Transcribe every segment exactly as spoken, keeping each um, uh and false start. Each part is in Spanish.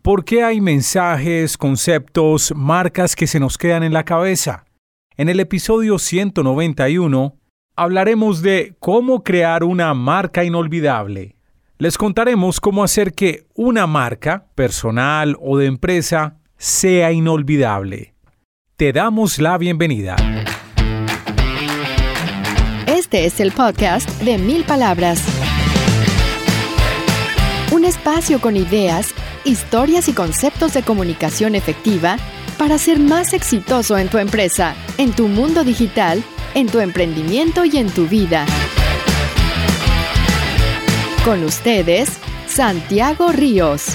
¿Por qué hay mensajes, conceptos, marcas que se nos quedan en la cabeza? En el episodio ciento noventa y uno hablaremos de cómo crear una marca inolvidable. Les contaremos cómo hacer que una marca, personal o de empresa, sea inolvidable. Te damos la bienvenida. Este es el podcast de Mil Palabras. Un espacio con ideas, historias y conceptos de comunicación efectiva para ser más exitoso en tu empresa, en tu mundo digital, en tu emprendimiento y en tu vida. Con ustedes, Santiago Ríos.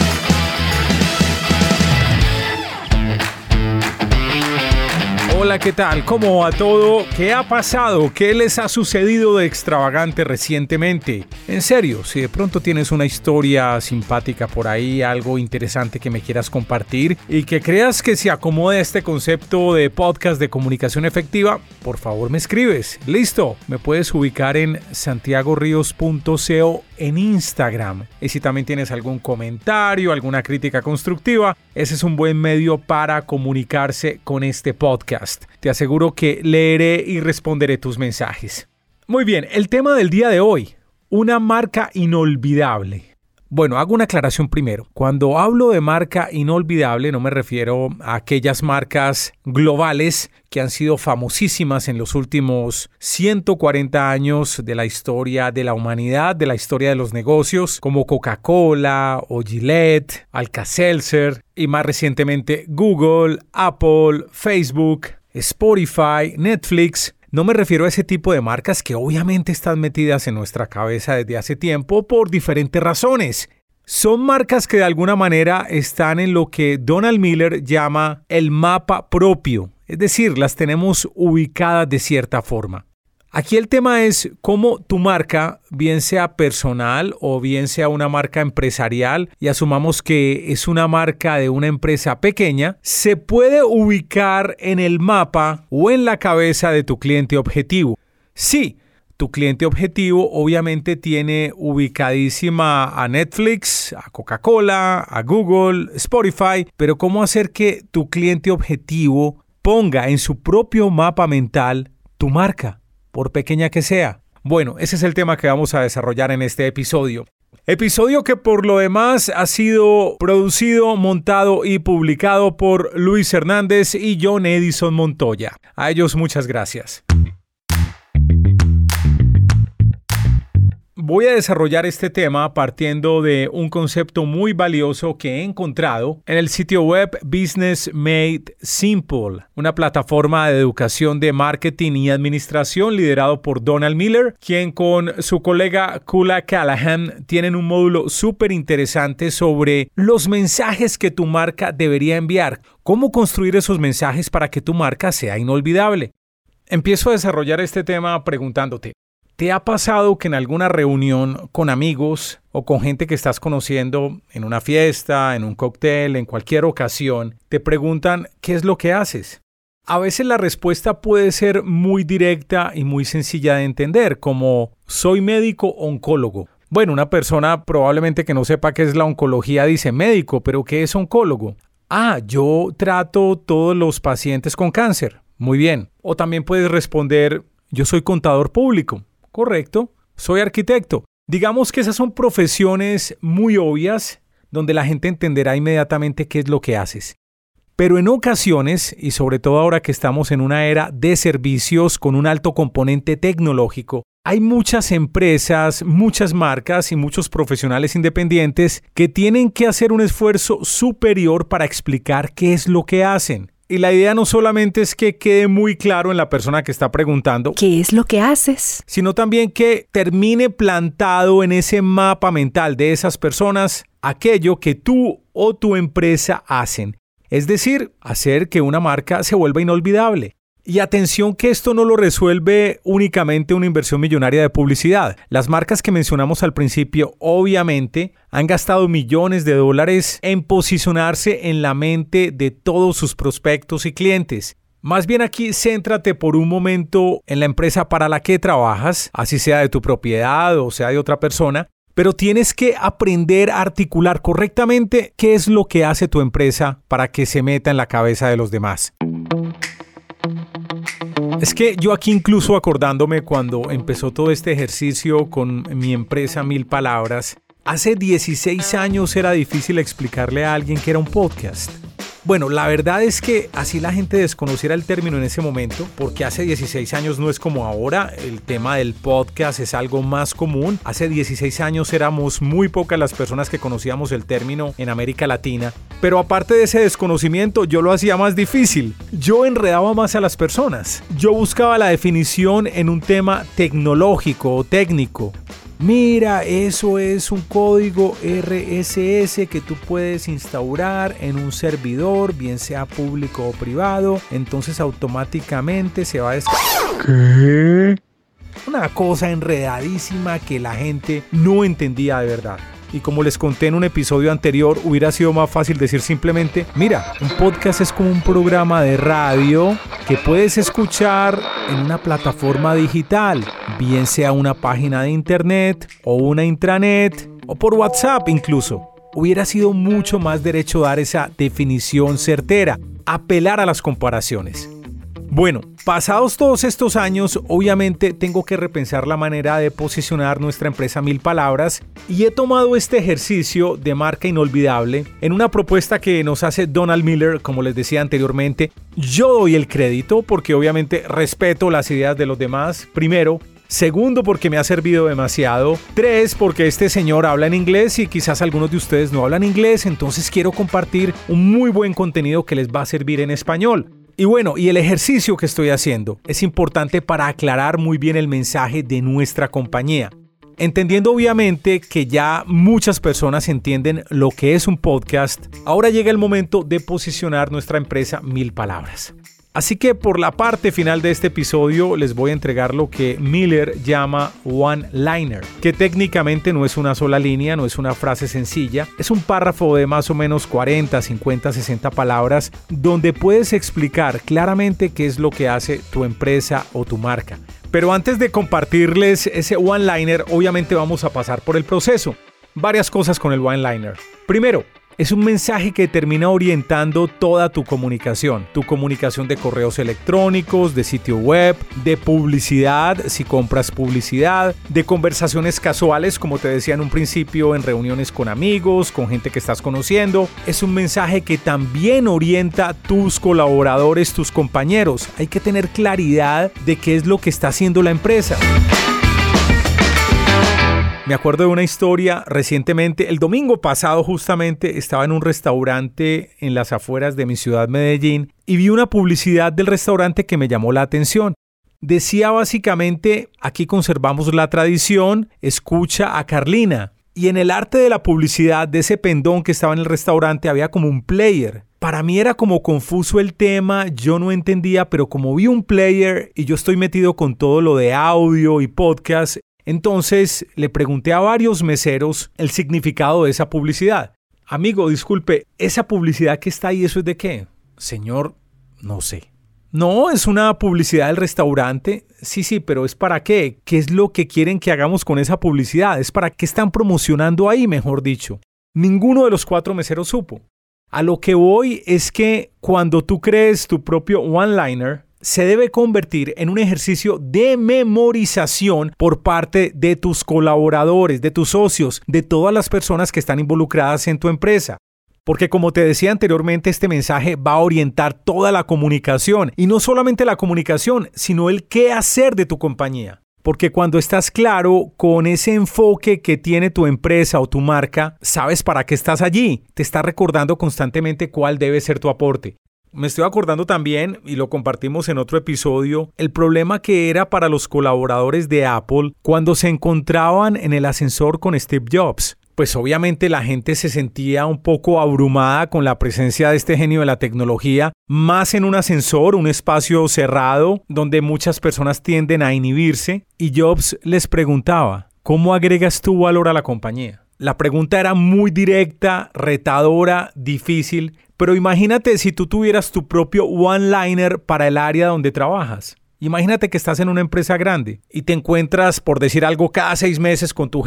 Hola, ¿qué tal? ¿Cómo va todo? ¿Qué ha pasado? ¿Qué les ha sucedido de extravagante recientemente? En serio, si de pronto tienes una historia simpática por ahí, algo interesante que me quieras compartir y que creas que se acomode a este concepto de podcast de comunicación efectiva, por favor me escribes. Listo, me puedes ubicar en santiago ríos punto co en Instagram. Y si también tienes algún comentario, alguna crítica constructiva, ese es un buen medio para comunicarse con este podcast. Te aseguro que leeré y responderé tus mensajes. Muy bien, el tema del día de hoy, una marca inolvidable. Bueno, hago una aclaración primero. Cuando hablo de marca inolvidable, no me refiero a aquellas marcas globales que han sido famosísimas en los últimos ciento cuarenta años de la historia de la humanidad, de la historia de los negocios, como Coca-Cola o Gillette, Alka-Seltzer y más recientemente Google, Apple, Facebook, Spotify, Netflix. No me refiero a ese tipo de marcas que obviamente están metidas en nuestra cabeza desde hace tiempo por diferentes razones. Son marcas que de alguna manera están en lo que Donald Miller llama el mapa propio, es decir, las tenemos ubicadas de cierta forma. Aquí el tema es cómo tu marca, bien sea personal o bien sea una marca empresarial, y asumamos que es una marca de una empresa pequeña, se puede ubicar en el mapa o en la cabeza de tu cliente objetivo. Sí, tu cliente objetivo obviamente tiene ubicadísima a Netflix, a Coca-Cola, a Google, Spotify, pero ¿cómo hacer que tu cliente objetivo ponga en su propio mapa mental tu marca, por pequeña que sea? Bueno, ese es el tema que vamos a desarrollar en este episodio. Episodio que por lo demás ha sido producido, montado y publicado por Luis Hernández y John Edison Montoya. A ellos muchas gracias. Voy a desarrollar este tema partiendo de un concepto muy valioso que he encontrado en el sitio web Business Made Simple, una plataforma de educación de marketing y administración liderado por Donald Miller, quien con su colega Kula Callahan tienen un módulo súper interesante sobre los mensajes que tu marca debería enviar, cómo construir esos mensajes para que tu marca sea inolvidable. Empiezo a desarrollar este tema preguntándote, ¿te ha pasado que en alguna reunión con amigos o con gente que estás conociendo en una fiesta, en un cóctel, en cualquier ocasión, te preguntan qué es lo que haces? A veces la respuesta puede ser muy directa y muy sencilla de entender, como soy médico oncólogo. Bueno, una persona probablemente que no sepa qué es la oncología dice médico, pero ¿qué es oncólogo? Ah, yo trato todos los pacientes con cáncer. Muy bien. O también puedes responder, yo soy contador público. Correcto, soy arquitecto. Digamos que esas son profesiones muy obvias donde la gente entenderá inmediatamente qué es lo que haces. Pero en ocasiones, y sobre todo ahora que estamos en una era de servicios con un alto componente tecnológico, hay muchas empresas, muchas marcas y muchos profesionales independientes que tienen que hacer un esfuerzo superior para explicar qué es lo que hacen. Y la idea no solamente es que quede muy claro en la persona que está preguntando ¿qué es lo que haces?, sino también que termine plantado en ese mapa mental de esas personas aquello que tú o tu empresa hacen. Es decir, hacer que una marca se vuelva inolvidable. Y atención que esto no lo resuelve únicamente una inversión millonaria de publicidad. Las marcas que mencionamos al principio obviamente han gastado millones de dólares en posicionarse en la mente de todos sus prospectos y clientes. Más bien aquí céntrate por un momento en la empresa para la que trabajas, así sea de tu propiedad o sea de otra persona, pero tienes que aprender a articular correctamente qué es lo que hace tu empresa para que se meta en la cabeza de los demás. Es que yo aquí incluso acordándome cuando empezó todo este ejercicio con mi empresa Mil Palabras, hace dieciséis años era difícil explicarle a alguien que era un podcast. Bueno, la verdad es que así la gente desconociera el término en ese momento, porque hace dieciséis años no es como ahora, el tema del podcast es algo más común. Hace dieciséis años éramos muy pocas las personas que conocíamos el término en América Latina, pero aparte de ese desconocimiento yo lo hacía más difícil. Yo enredaba más a las personas. Yo buscaba la definición en un tema tecnológico o técnico. Mira, eso es un código R S S que tú puedes instaurar en un servidor, bien sea público o privado, entonces automáticamente se va a descargar. ¿Qué? Una cosa enredadísima que la gente no entendía de verdad. Y como les conté en un episodio anterior, hubiera sido más fácil decir simplemente, mira, un podcast es como un programa de radio que puedes escuchar en una plataforma digital, bien sea una página de internet o una intranet o por WhatsApp incluso. Hubiera sido mucho más derecho dar esa definición certera, apelar a las comparaciones. Bueno, pasados todos estos años, obviamente tengo que repensar la manera de posicionar nuestra empresa Mil Palabras y he tomado este ejercicio de marca inolvidable en una propuesta que nos hace Donald Miller, como les decía anteriormente. Yo doy el crédito porque obviamente respeto las ideas de los demás, primero. Segundo, porque me ha servido demasiado. Tres, porque este señor habla en inglés y quizás algunos de ustedes no hablan inglés, entonces quiero compartir un muy buen contenido que les va a servir en español. Y bueno, y el ejercicio que estoy haciendo es importante para aclarar muy bien el mensaje de nuestra compañía. Entendiendo obviamente que ya muchas personas entienden lo que es un podcast, ahora llega el momento de posicionar nuestra empresa Mil Palabras. Así que por la parte final de este episodio les voy a entregar lo que Miller llama one-liner, que técnicamente no es una sola línea, no es una frase sencilla, es un párrafo de más o menos cuarenta, cincuenta, sesenta palabras donde puedes explicar claramente qué es lo que hace tu empresa o tu marca. Pero antes de compartirles ese one-liner, obviamente vamos a pasar por el proceso. Varias cosas con el one-liner. Primero, es un mensaje que termina orientando toda tu comunicación, tu comunicación de correos electrónicos, de sitio web, de publicidad, si compras publicidad, de conversaciones casuales, como te decía en un principio, en reuniones con amigos, con gente que estás conociendo. Es un mensaje que también orienta a tus colaboradores, tus compañeros. Hay que tener claridad de qué es lo que está haciendo la empresa. Me acuerdo de una historia recientemente, el domingo pasado justamente estaba en un restaurante en las afueras de mi ciudad Medellín y vi una publicidad del restaurante que me llamó la atención. Decía básicamente, aquí conservamos la tradición, escucha a Carlina. Y en el arte de la publicidad de ese pendón que estaba en el restaurante había como un player. Para mí era como confuso el tema, yo no entendía, pero como vi un player y yo estoy metido con todo lo de audio y podcast, entonces le pregunté a varios meseros el significado de esa publicidad. Amigo, disculpe, ¿esa publicidad que está ahí, eso es de qué? Señor, no sé. No, es una publicidad del restaurante. Sí, sí, pero ¿es para qué? ¿Qué es lo que quieren que hagamos con esa publicidad? ¿Es para qué están promocionando ahí, mejor dicho? Ninguno de los cuatro meseros supo. A lo que voy es que cuando tú crees tu propio one-liner, se debe convertir en un ejercicio de memorización por parte de tus colaboradores, de tus socios, de todas las personas que están involucradas en tu empresa. Porque como te decía anteriormente, este mensaje va a orientar toda la comunicación. Y no solamente la comunicación, sino el qué hacer de tu compañía. Porque cuando estás claro con ese enfoque que tiene tu empresa o tu marca, sabes para qué estás allí. Te está recordando constantemente cuál debe ser tu aporte. Me estoy acordando también, y lo compartimos en otro episodio, el problema que era para los colaboradores de Apple cuando se encontraban en el ascensor con Steve Jobs. Pues obviamente la gente se sentía un poco abrumada con la presencia de este genio de la tecnología, más en un ascensor, un espacio cerrado, donde muchas personas tienden a inhibirse, y Jobs les preguntaba, ¿cómo agregas tu valor a la compañía? La pregunta era muy directa, retadora, difícil, pero imagínate si tú tuvieras tu propio one-liner para el área donde trabajas. Imagínate que estás en una empresa grande y te encuentras, por decir algo, cada seis meses con tu jefe.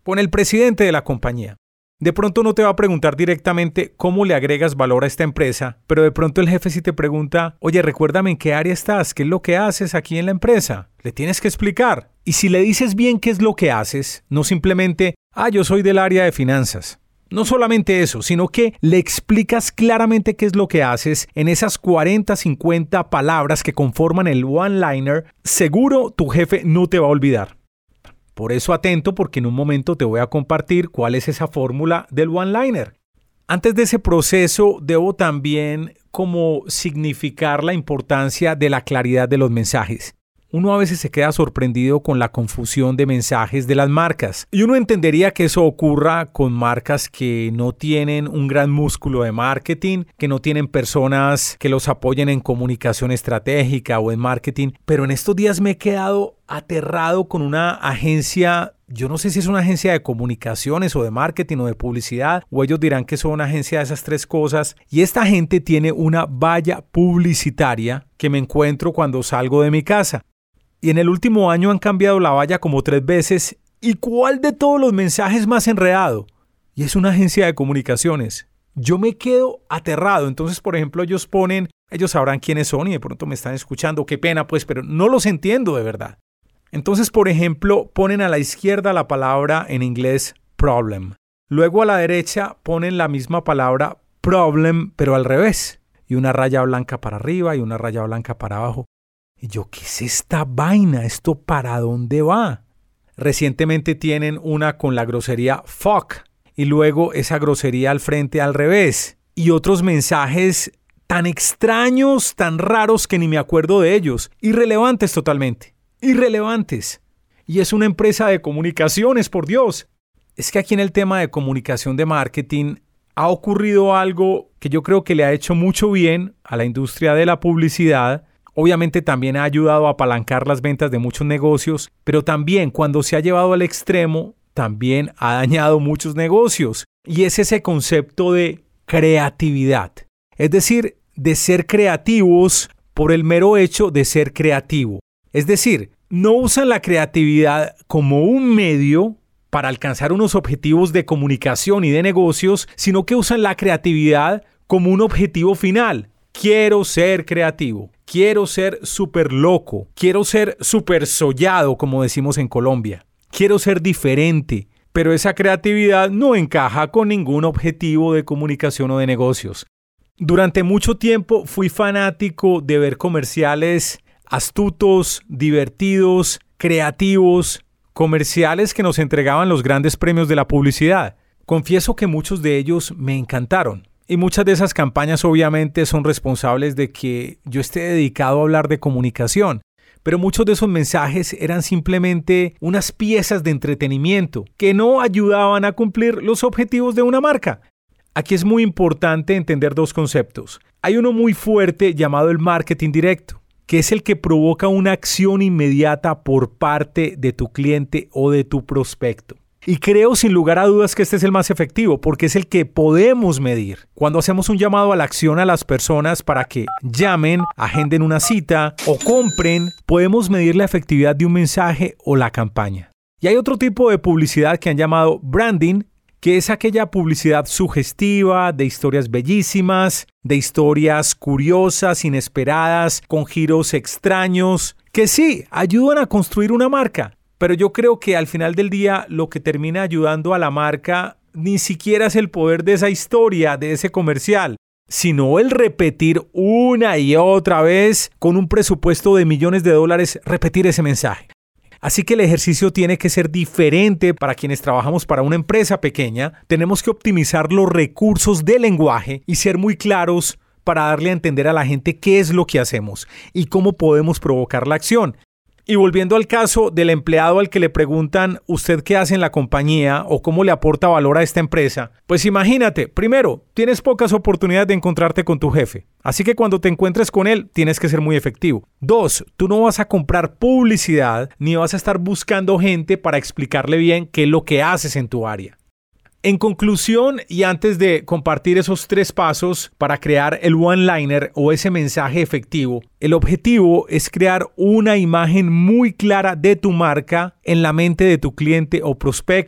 con el presidente de la compañía. De pronto no te va a preguntar directamente cómo le agregas valor a esta empresa, pero de pronto el jefe sí te pregunta, oye, recuérdame en qué área estás, qué es lo que haces aquí en la empresa. Le tienes que explicar. Y si le dices bien qué es lo que haces, no simplemente, ah, yo soy del área de finanzas. No solamente eso, sino que le explicas claramente qué es lo que haces en esas cuarenta, cincuenta palabras que conforman el one-liner, seguro tu jefe no te va a olvidar. Por eso atento, porque en un momento te voy a compartir cuál es esa fórmula del one-liner. Antes de ese proceso, debo también como significar la importancia de la claridad de los mensajes. Uno a veces se queda sorprendido con la confusión de mensajes de las marcas. Y uno entendería que eso ocurra con marcas que no tienen un gran músculo de marketing, que no tienen personas que los apoyen en comunicación estratégica o en marketing. Pero en estos días me he quedado aterrado con una agencia, yo no sé si es una agencia de comunicaciones o de marketing o de publicidad, o ellos dirán que son una agencia de esas tres cosas. Y esta gente tiene una valla publicitaria que me encuentro cuando salgo de mi casa. Y en el último año han cambiado la valla como tres veces. ¿Y cuál de todos los mensajes más enredado? Y es una agencia de comunicaciones. Yo me quedo aterrado. Entonces, por ejemplo, ellos ponen, ellos sabrán quiénes son y de pronto me están escuchando. Qué pena, pues, pero no los entiendo de verdad. Entonces, por ejemplo, ponen a la izquierda la palabra en inglés problem. Luego a la derecha ponen la misma palabra problem, pero al revés. Y una raya blanca para arriba y una raya blanca para abajo. Y yo, ¿qué es esta vaina? ¿Esto para dónde va? Recientemente tienen una con la grosería fuck y luego esa grosería al frente al revés. Y otros mensajes tan extraños, tan raros que ni me acuerdo de ellos. Irrelevantes totalmente. Irrelevantes. Y es una empresa de comunicaciones, por Dios. Es que aquí en el tema de comunicación de marketing ha ocurrido algo que yo creo que le ha hecho mucho bien a la industria de la publicidad. Obviamente también ha ayudado a apalancar las ventas de muchos negocios, pero también cuando se ha llevado al extremo, también ha dañado muchos negocios. Y es ese concepto de creatividad. Es decir, de ser creativos por el mero hecho de ser creativo. Es decir, no usan la creatividad como un medio para alcanzar unos objetivos de comunicación y de negocios, sino que usan la creatividad como un objetivo final. Quiero ser creativo, quiero ser súper loco, quiero ser súper sollado, como decimos en Colombia. Quiero ser diferente, pero esa creatividad no encaja con ningún objetivo de comunicación o de negocios. Durante mucho tiempo fui fanático de ver comerciales astutos, divertidos, creativos, comerciales que nos entregaban los grandes premios de la publicidad. Confieso que muchos de ellos me encantaron. Y muchas de esas campañas obviamente son responsables de que yo esté dedicado a hablar de comunicación. Pero muchos de esos mensajes eran simplemente unas piezas de entretenimiento que no ayudaban a cumplir los objetivos de una marca. Aquí es muy importante entender dos conceptos. Hay uno muy fuerte llamado el marketing directo, que es el que provoca una acción inmediata por parte de tu cliente o de tu prospecto. Y creo sin lugar a dudas que este es el más efectivo porque es el que podemos medir. Cuando hacemos un llamado a la acción a las personas para que llamen, agenden una cita o compren, podemos medir la efectividad de un mensaje o la campaña. Y hay otro tipo de publicidad que han llamado branding, que es aquella publicidad sugestiva, de historias bellísimas, de historias curiosas, inesperadas, con giros extraños, que sí, ayudan a construir una marca. Pero yo creo que al final del día lo que termina ayudando a la marca ni siquiera es el poder de esa historia, de ese comercial, sino el repetir una y otra vez con un presupuesto de millones de dólares, repetir ese mensaje. Así que el ejercicio tiene que ser diferente para quienes trabajamos para una empresa pequeña. Tenemos que optimizar los recursos de lenguaje y ser muy claros para darle a entender a la gente qué es lo que hacemos y cómo podemos provocar la acción. Y volviendo al caso del empleado al que le preguntan ¿usted qué hace en la compañía o cómo le aporta valor a esta empresa? Pues imagínate, primero, tienes pocas oportunidades de encontrarte con tu jefe. Así que cuando te encuentres con él, tienes que ser muy efectivo. Dos, tú no vas a comprar publicidad ni vas a estar buscando gente para explicarle bien qué es lo que haces en tu área. En conclusión, y antes de compartir esos tres pasos para crear el one-liner o ese mensaje efectivo, el objetivo es crear una imagen muy clara de tu marca en la mente de tu cliente o prospecto.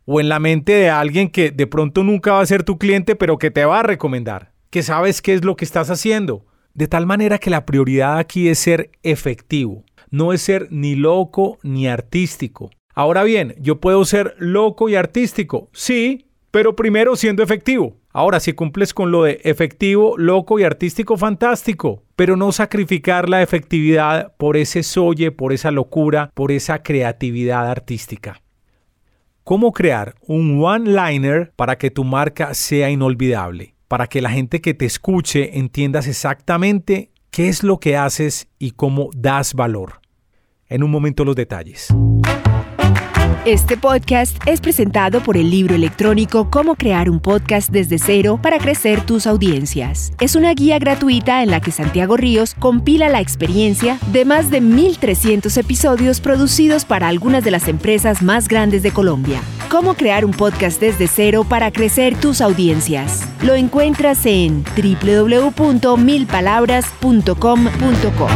o en la mente de alguien que de pronto nunca va a ser tu cliente, pero que te va a recomendar, que sabes qué es lo que estás haciendo. De tal manera que la prioridad aquí es ser efectivo, no es ser ni loco ni artístico. Ahora bien, yo puedo ser loco y artístico, sí, pero primero siendo efectivo. Ahora, si cumples con lo de efectivo, loco y artístico, fantástico, pero no sacrificar la efectividad por ese soye, por esa locura, por esa creatividad artística. ¿Cómo crear un one-liner para que tu marca sea inolvidable? Para que la gente que te escuche entiendas exactamente qué es lo que haces y cómo das valor. En un momento los detalles. Este podcast es presentado por el libro electrónico Cómo crear un podcast desde cero para crecer tus audiencias. Es una guía gratuita en la que Santiago Ríos compila la experiencia de más de mil trescientos episodios producidos para algunas de las empresas más grandes de Colombia. Cómo crear un podcast desde cero para crecer tus audiencias. Lo encuentras en doble u doble u doble u punto mil palabras punto com punto co.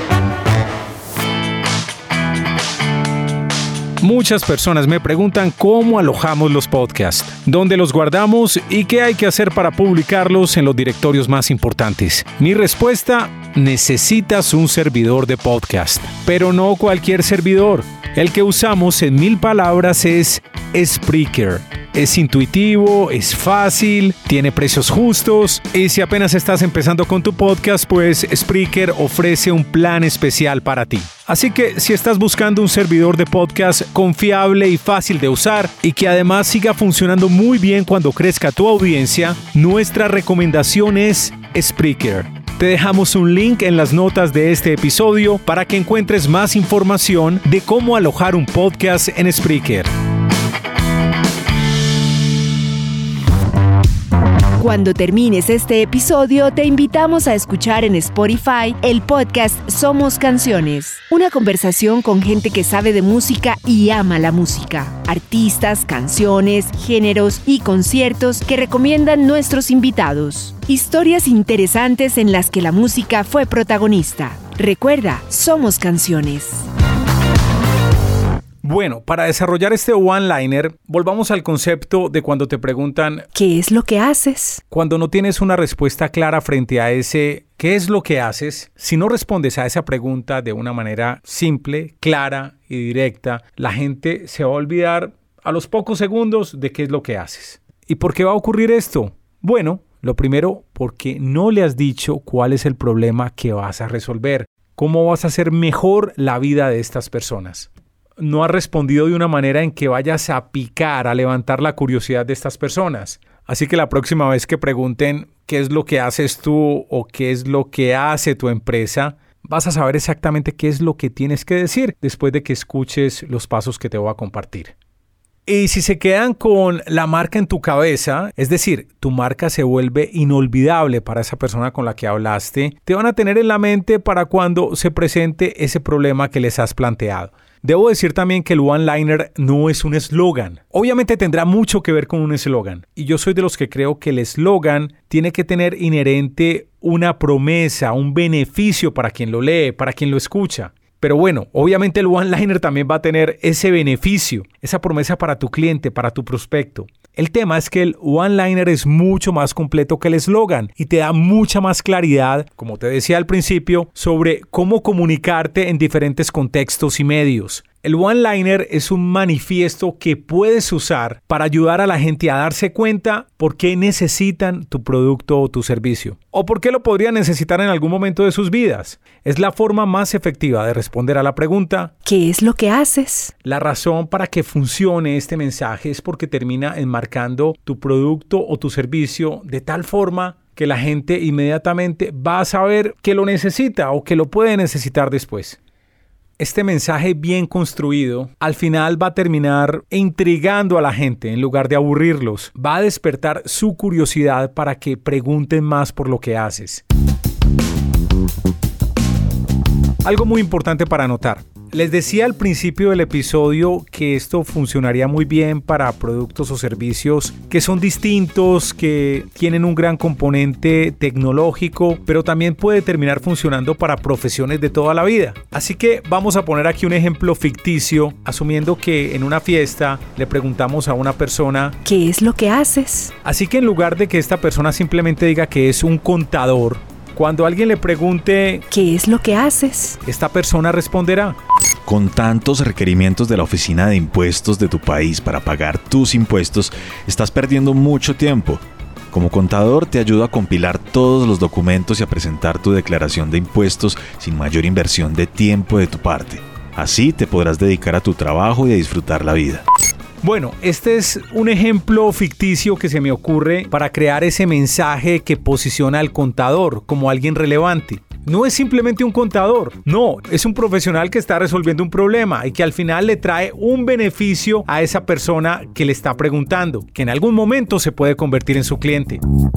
Muchas personas me preguntan cómo alojamos los podcasts, dónde los guardamos y qué hay que hacer para publicarlos en los directorios más importantes. Mi respuesta: necesitas un servidor de podcast, pero no cualquier servidor. El que usamos en Mil Palabras es Spreaker. Es intuitivo, es fácil, tiene precios justos y si apenas estás empezando con tu podcast, pues Spreaker ofrece un plan especial para ti. Así que si estás buscando un servidor de podcast confiable y fácil de usar y que además siga funcionando muy bien cuando crezca tu audiencia, nuestra recomendación es Spreaker. Te dejamos un link en las notas de este episodio para que encuentres más información de cómo alojar un podcast en Spreaker. Cuando termines este episodio, te invitamos a escuchar en Spotify el podcast Somos Canciones, una conversación con gente que sabe de música y ama la música, artistas, canciones, géneros y conciertos que recomiendan nuestros invitados, historias interesantes en las que la música fue protagonista. Recuerda, Somos Canciones. Bueno, para desarrollar este one-liner, volvamos al concepto de cuando te preguntan ¿qué es lo que haces? Cuando no tienes una respuesta clara frente a ese ¿qué es lo que haces? Si no respondes a esa pregunta de una manera simple, clara y directa, la gente se va a olvidar a los pocos segundos de qué es lo que haces. ¿Y por qué va a ocurrir esto? Bueno, lo primero, porque no le has dicho cuál es el problema que vas a resolver. ¿Cómo vas a hacer mejor la vida de estas personas? No has respondido de una manera en que vayas a picar, a levantar la curiosidad de estas personas. Así que la próxima vez que pregunten qué es lo que haces tú o qué es lo que hace tu empresa, vas a saber exactamente qué es lo que tienes que decir después de que escuches los pasos que te voy a compartir. Y si se quedan con la marca en tu cabeza, es decir, tu marca se vuelve inolvidable para esa persona con la que hablaste, te van a tener en la mente para cuando se presente ese problema que les has planteado. Debo decir también que el one-liner no es un eslogan. Obviamente tendrá mucho que ver con un eslogan. Y yo soy de los que creo que el eslogan tiene que tener inherente una promesa, un beneficio para quien lo lee, para quien lo escucha. Pero bueno, obviamente el one-liner también va a tener ese beneficio, esa promesa para tu cliente, para tu prospecto. El tema es que el one-liner es mucho más completo que el eslogan y te da mucha más claridad, como te decía al principio, sobre cómo comunicarte en diferentes contextos y medios. El one-liner es un manifiesto que puedes usar para ayudar a la gente a darse cuenta por qué necesitan tu producto o tu servicio, o por qué lo podrían necesitar en algún momento de sus vidas. Es la forma más efectiva de responder a la pregunta ¿qué es lo que haces? La razón para que funcione este mensaje es porque termina enmarcando tu producto o tu servicio de tal forma que la gente inmediatamente va a saber que lo necesita o que lo puede necesitar después. Este mensaje bien construido al final va a terminar intrigando a la gente en lugar de aburrirlos. Va a despertar su curiosidad para que pregunten más por lo que haces. Algo muy importante para notar. Les decía al principio del episodio que esto funcionaría muy bien para productos o servicios que son distintos, que tienen un gran componente tecnológico, pero también puede terminar funcionando para profesiones de toda la vida. Así que vamos a poner aquí un ejemplo ficticio, asumiendo que en una fiesta le preguntamos a una persona ¿qué es lo que haces? Así que en lugar de que esta persona simplemente diga que es un contador, cuando alguien le pregunte ¿qué es lo que haces?, esta persona responderá: con tantos requerimientos de la Oficina de Impuestos de tu país para pagar tus impuestos, estás perdiendo mucho tiempo. Como contador te ayudo a compilar todos los documentos y a presentar tu declaración de impuestos sin mayor inversión de tiempo de tu parte. Así te podrás dedicar a tu trabajo y a disfrutar la vida. Bueno, este es un ejemplo ficticio que se me ocurre para crear ese mensaje que posiciona al contador como alguien relevante. No es simplemente un contador, no, es un profesional que está resolviendo un problema y que al final le trae un beneficio a esa persona que le está preguntando, que en algún momento se puede convertir en su cliente.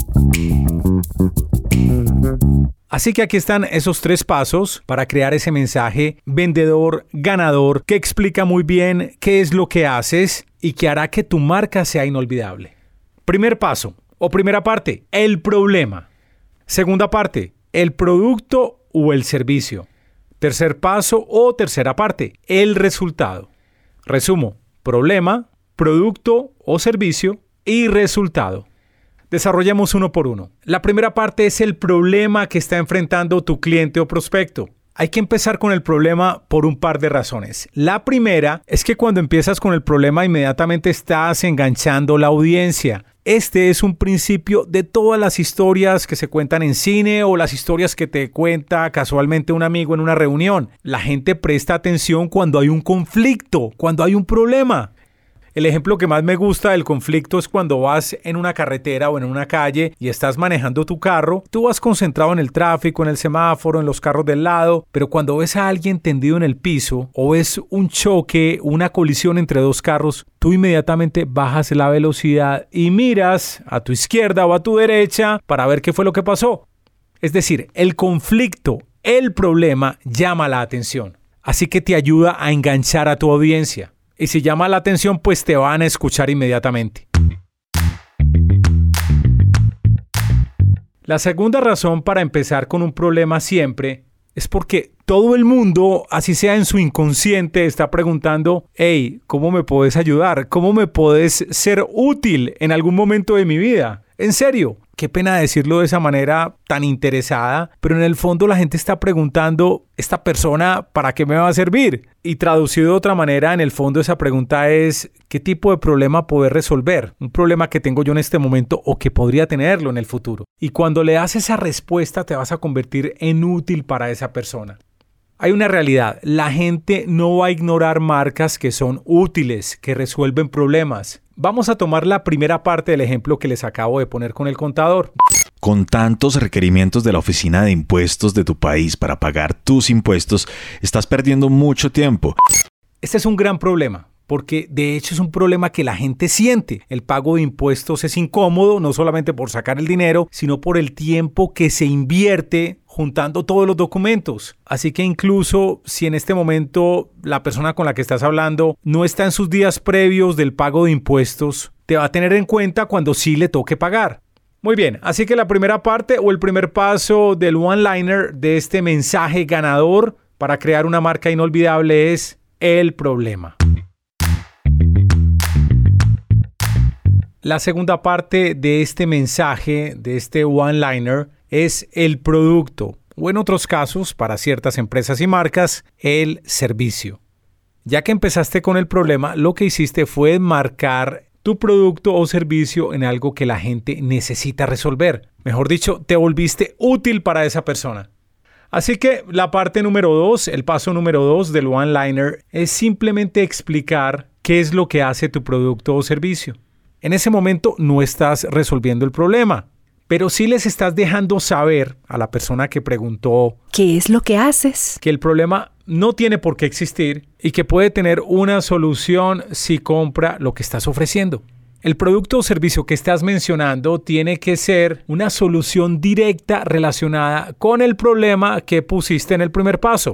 Así que aquí están esos tres pasos para crear ese mensaje vendedor ganador que explica muy bien qué es lo que haces y que hará que tu marca sea inolvidable. Primer paso o primera parte, el problema. Segunda parte, el producto o el servicio. Tercer paso o tercera parte, el resultado. Resumo: problema, producto o servicio y resultado. Desarrollemos uno por uno. La primera parte es el problema que está enfrentando tu cliente o prospecto. Hay que empezar con el problema por un par de razones. La primera es que cuando empiezas con el problema inmediatamente estás enganchando la audiencia. Este es un principio de todas las historias que se cuentan en cine o las historias que te cuenta casualmente un amigo en una reunión. La gente presta atención cuando hay un conflicto, cuando hay un problema. El ejemplo que más me gusta del conflicto es cuando vas en una carretera o en una calle y estás manejando tu carro. Tú vas concentrado en el tráfico, en el semáforo, en los carros del lado, pero cuando ves a alguien tendido en el piso o ves un choque, una colisión entre dos carros, tú inmediatamente bajas la velocidad y miras a tu izquierda o a tu derecha para ver qué fue lo que pasó. Es decir, el conflicto, el problema llama la atención. Así que te ayuda a enganchar a tu audiencia. Y si llama la atención, pues te van a escuchar inmediatamente. La segunda razón para empezar con un problema siempre es porque todo el mundo, así sea en su inconsciente, está preguntando: hey, ¿cómo me puedes ayudar? ¿Cómo me puedes ser útil en algún momento de mi vida? En serio, qué pena decirlo de esa manera tan interesada, pero en el fondo la gente está preguntando: ¿esta persona para qué me va a servir? Y traducido de otra manera, en el fondo esa pregunta es: ¿qué tipo de problema poder resolver? Un problema que tengo yo en este momento o que podría tenerlo en el futuro. Y cuando le das esa respuesta te vas a convertir en útil para esa persona. Hay una realidad: la gente no va a ignorar marcas que son útiles, que resuelven problemas. Vamos a tomar la primera parte del ejemplo que les acabo de poner con el contador. Con tantos requerimientos de la Oficina de Impuestos de tu país para pagar tus impuestos, estás perdiendo mucho tiempo. Este es un gran problema, porque de hecho es un problema que la gente siente. El pago de impuestos es incómodo, no solamente por sacar el dinero, sino por el tiempo que se invierte juntando todos los documentos. Así que incluso si en este momento la persona con la que estás hablando no está en sus días previos del pago de impuestos, te va a tener en cuenta cuando sí le toque pagar. Muy bien, así que la primera parte o el primer paso del one-liner de este mensaje ganador para crear una marca inolvidable es el problema. La segunda parte de este mensaje, de este one-liner, es el producto, o en otros casos, para ciertas empresas y marcas, el servicio. Ya que empezaste con el problema, lo que hiciste fue marcar tu producto o servicio en algo que la gente necesita resolver. Mejor dicho, te volviste útil para esa persona. Así que la parte número dos, el paso número dos del one-liner, es simplemente explicar qué es lo que hace tu producto o servicio. En ese momento no estás resolviendo el problema, pero sí les estás dejando saber a la persona que preguntó ¿qué es lo que haces? Que el problema no tiene por qué existir y que puede tener una solución si compra lo que estás ofreciendo. El producto o servicio que estás mencionando tiene que ser una solución directa relacionada con el problema que pusiste en el primer paso.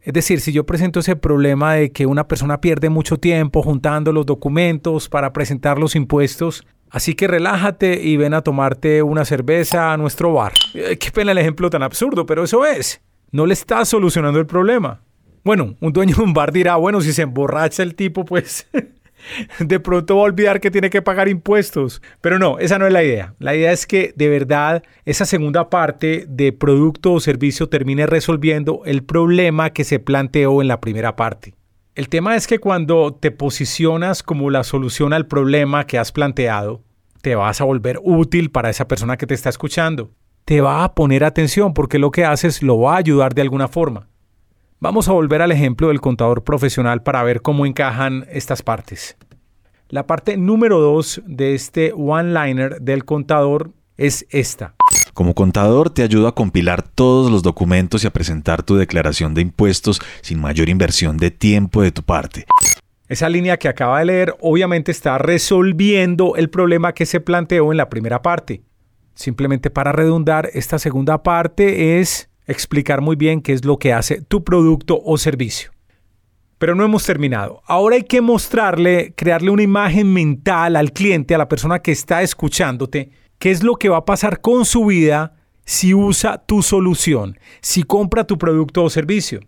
Es decir, si yo presento ese problema de que una persona pierde mucho tiempo juntando los documentos para presentar los impuestos, así que relájate y ven a tomarte una cerveza a nuestro bar. Eh, qué pena el ejemplo tan absurdo, pero eso es. No le estás solucionando el problema. Bueno, un dueño de un bar dirá, bueno, si se emborracha el tipo, pues de pronto va a olvidar que tiene que pagar impuestos. Pero no, esa no es la idea. La idea es que de verdad esa segunda parte de producto o servicio termine resolviendo el problema que se planteó en la primera parte. El tema es que cuando te posicionas como la solución al problema que has planteado, te vas a volver útil para esa persona que te está escuchando. Te va a poner atención porque lo que haces lo va a ayudar de alguna forma. Vamos a volver al ejemplo del contador profesional para ver cómo encajan estas partes. La parte número dos de este one-liner del contador es esta. Como contador te ayudo a compilar todos los documentos y a presentar tu declaración de impuestos sin mayor inversión de tiempo de tu parte. Esa línea que acaba de leer obviamente está resolviendo el problema que se planteó en la primera parte. Simplemente para redundar, esta segunda parte es explicar muy bien qué es lo que hace tu producto o servicio. Pero no hemos terminado. Ahora hay que mostrarle, crearle una imagen mental al cliente, a la persona que está escuchándote, qué es lo que va a pasar con su vida si usa tu solución, si compra tu producto o servicio.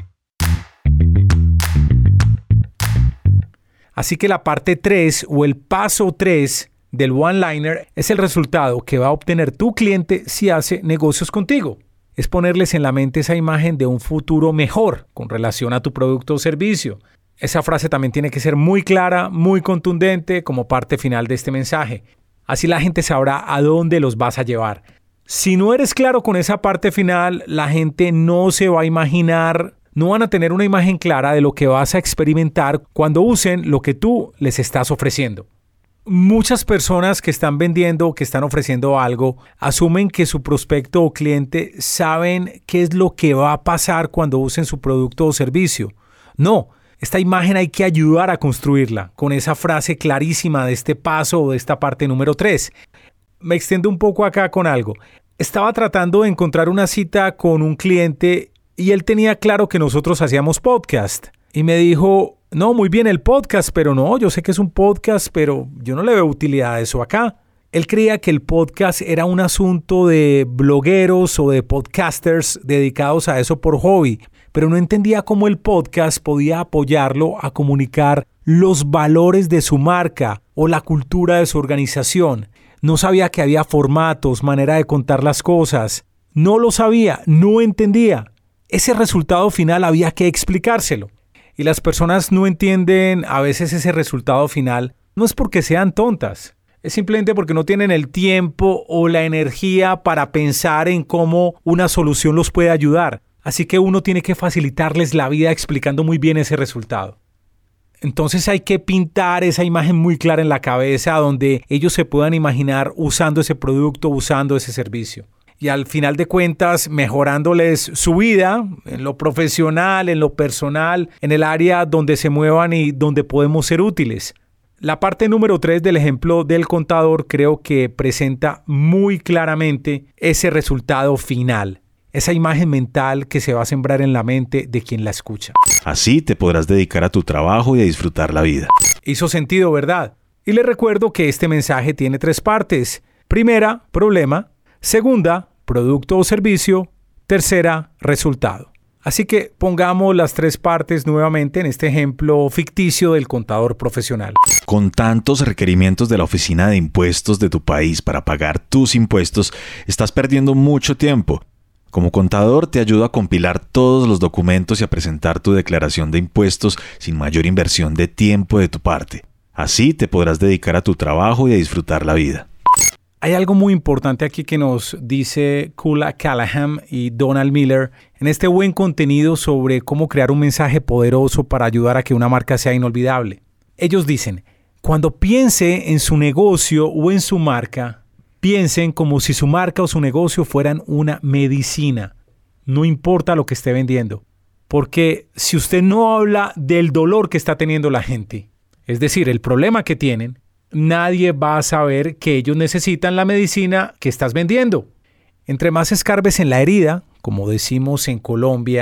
Así que la parte tres o el paso tres del one-liner es el resultado que va a obtener tu cliente si hace negocios contigo. Es ponerles en la mente esa imagen de un futuro mejor con relación a tu producto o servicio. Esa frase también tiene que ser muy clara, muy contundente como parte final de este mensaje. Así la gente sabrá a dónde los vas a llevar. Si no eres claro con esa parte final, la gente no se va a imaginar, no van a tener una imagen clara de lo que vas a experimentar cuando usen lo que tú les estás ofreciendo. Muchas personas que están vendiendo o que están ofreciendo algo asumen que su prospecto o cliente saben qué es lo que va a pasar cuando usen su producto o servicio. No, esta imagen hay que ayudar a construirla con esa frase clarísima de este paso o de esta parte número tres. Me extiendo un poco acá con algo. Estaba tratando de encontrar una cita con un cliente y él tenía claro que nosotros hacíamos podcast. Y me dijo, no, muy bien el podcast, pero no, yo sé que es un podcast, pero yo no le veo utilidad a eso acá. Él creía que el podcast era un asunto de blogueros o de podcasters dedicados a eso por hobby, pero no entendía cómo el podcast podía apoyarlo a comunicar los valores de su marca o la cultura de su organización. No sabía que había formatos, manera de contar las cosas. No lo sabía, no entendía. Ese resultado final había que explicárselo. Y las personas no entienden a veces ese resultado final, no es porque sean tontas, es simplemente porque no tienen el tiempo o la energía para pensar en cómo una solución los puede ayudar. Así que uno tiene que facilitarles la vida explicando muy bien ese resultado. Entonces hay que pintar esa imagen muy clara en la cabeza donde ellos se puedan imaginar usando ese producto, usando ese servicio. Y al final de cuentas mejorándoles su vida en lo profesional, en lo personal, en el área donde se muevan y donde podemos ser útiles. La parte número tres del ejemplo del contador creo que presenta muy claramente ese resultado final, esa imagen mental que se va a sembrar en la mente de quien la escucha. Así te podrás dedicar a tu trabajo y a disfrutar la vida. Hizo sentido, ¿verdad? Y les recuerdo que este mensaje tiene tres partes. Primera, problema. Segunda, producto o servicio. Tercera, resultado. Así que pongamos las tres partes nuevamente en este ejemplo ficticio del contador profesional. Con tantos requerimientos de la oficina de impuestos de tu país para pagar tus impuestos, estás perdiendo mucho tiempo. Como contador te ayudo a compilar todos los documentos y a presentar tu declaración de impuestos sin mayor inversión de tiempo de tu parte. Así te podrás dedicar a tu trabajo y a disfrutar la vida. Hay algo muy importante aquí que nos dice Kula Callahan y Donald Miller en este buen contenido sobre cómo crear un mensaje poderoso para ayudar a que una marca sea inolvidable. Ellos dicen, cuando piense en su negocio o en su marca, piensen como si su marca o su negocio fueran una medicina. No importa lo que esté vendiendo. Porque si usted no habla del dolor que está teniendo la gente, es decir, el problema que tienen, nadie va a saber que ellos necesitan la medicina que estás vendiendo. Entre más escarbes en la herida, como decimos en Colombia,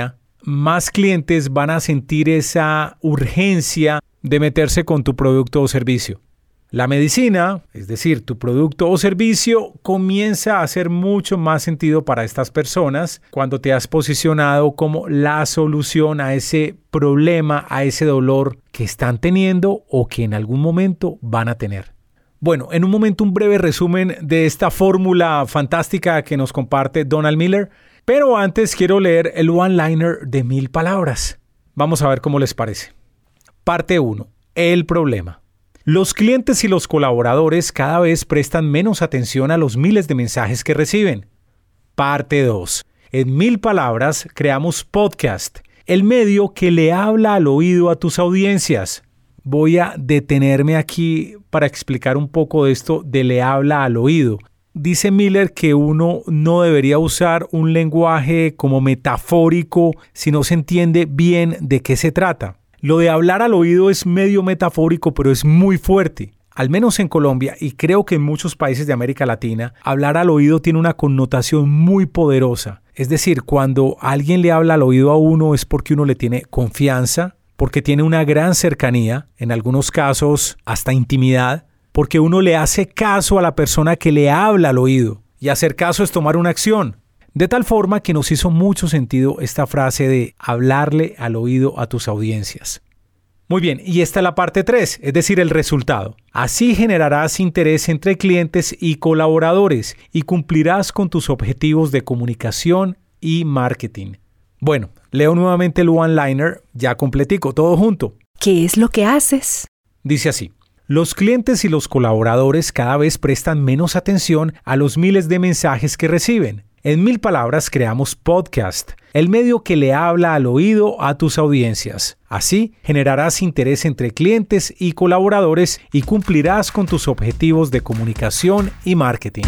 más clientes van a sentir esa urgencia de meterse con tu producto o servicio. La medicina, es decir, tu producto o servicio, comienza a hacer mucho más sentido para estas personas cuando te has posicionado como la solución a ese problema, a ese dolor que están teniendo o que en algún momento van a tener. Bueno, en un momento un breve resumen de esta fórmula fantástica que nos comparte Donald Miller, pero antes quiero leer el one-liner de mil palabras. Vamos a ver cómo les parece. Parte uno. El problema. Los clientes y los colaboradores cada vez prestan menos atención a los miles de mensajes que reciben. Parte dos. En mil palabras, creamos podcast, el medio que le habla al oído a tus audiencias. Voy a detenerme aquí para explicar un poco de esto de le habla al oído. Dice Miller que uno no debería usar un lenguaje como metafórico si no se entiende bien de qué se trata. Lo de hablar al oído es medio metafórico, pero es muy fuerte. Al menos en Colombia, y creo que en muchos países de América Latina, hablar al oído tiene una connotación muy poderosa. Es decir, cuando alguien le habla al oído a uno es porque uno le tiene confianza, porque tiene una gran cercanía, en algunos casos hasta intimidad, porque uno le hace caso a la persona que le habla al oído. Y hacer caso es tomar una acción. De tal forma que nos hizo mucho sentido esta frase de hablarle al oído a tus audiencias. Muy bien, y esta es la parte tres, es decir, el resultado. Así generarás interés entre clientes y colaboradores y cumplirás con tus objetivos de comunicación y marketing. Bueno, leo nuevamente el one-liner, ya completico, todo junto. ¿Qué es lo que haces? Dice así. Los clientes y los colaboradores cada vez prestan menos atención a los miles de mensajes que reciben. En mil palabras creamos podcast, el medio que le habla al oído a tus audiencias. Así generarás interés entre clientes y colaboradores y cumplirás con tus objetivos de comunicación y marketing.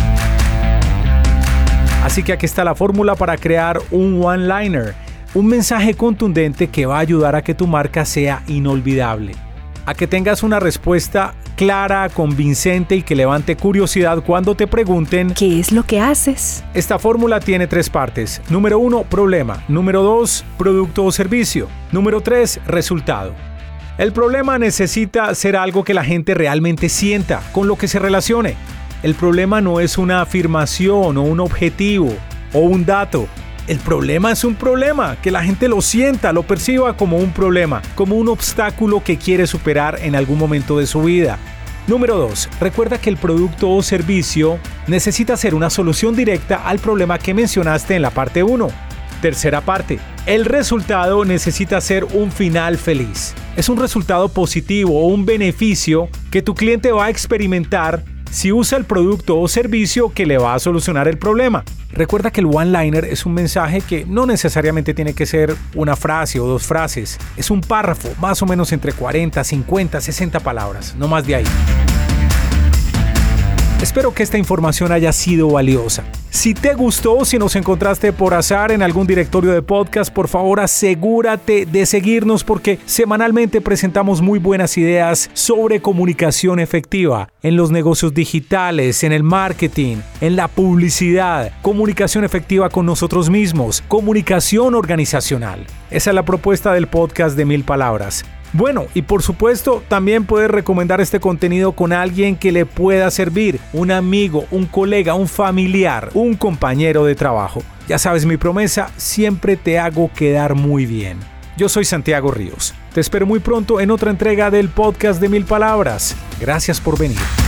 Así que aquí está la fórmula para crear un one-liner, un mensaje contundente que va a ayudar a que tu marca sea inolvidable, a que tengas una respuesta clara, convincente y que levante curiosidad cuando te pregunten ¿qué es lo que haces? Esta fórmula tiene tres partes. Número uno, problema. Número dos, producto o servicio. Número tres, resultado. El problema necesita ser algo que la gente realmente sienta, con lo que se relacione. El problema no es una afirmación o un objetivo o un dato. El problema es un problema, que la gente lo sienta, lo perciba como un problema, como un obstáculo que quiere superar en algún momento de su vida. Número dos. Recuerda que el producto o servicio necesita ser una solución directa al problema que mencionaste en la parte uno. Tercera parte. El resultado necesita ser un final feliz. Es un resultado positivo o un beneficio que tu cliente va a experimentar si usa el producto o servicio que le va a solucionar el problema. Recuerda que el one-liner es un mensaje que no necesariamente tiene que ser una frase o dos frases. Es un párrafo, más o menos entre cuarenta, cincuenta, sesenta palabras, no más de ahí. Espero que esta información haya sido valiosa. Si te gustó, si nos encontraste por azar en algún directorio de podcast, por favor asegúrate de seguirnos porque semanalmente presentamos muy buenas ideas sobre comunicación efectiva en los negocios digitales, en el marketing, en la publicidad, comunicación efectiva con nosotros mismos, comunicación organizacional. Esa es la propuesta del podcast de Mil Palabras. Bueno, y por supuesto, también puedes recomendar este contenido con alguien que le pueda servir, un amigo, un colega, un familiar, un compañero de trabajo. Ya sabes mi promesa, siempre te hago quedar muy bien. Yo soy Santiago Ríos. Te espero muy pronto en otra entrega del podcast de Mil Palabras. Gracias por venir.